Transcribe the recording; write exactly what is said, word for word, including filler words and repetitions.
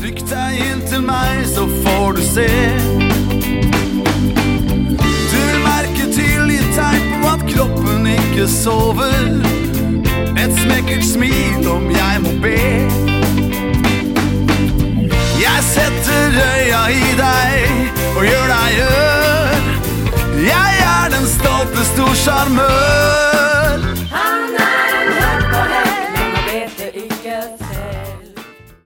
Trykk deg inn til meg, så får du se. Du vil merke tydelige tegn på at kroppen ikke sover. Et smekkert smil om jeg må be. Jeg setter øya i deg og gjør deg ør. Jeg er den stolte storsjarmør.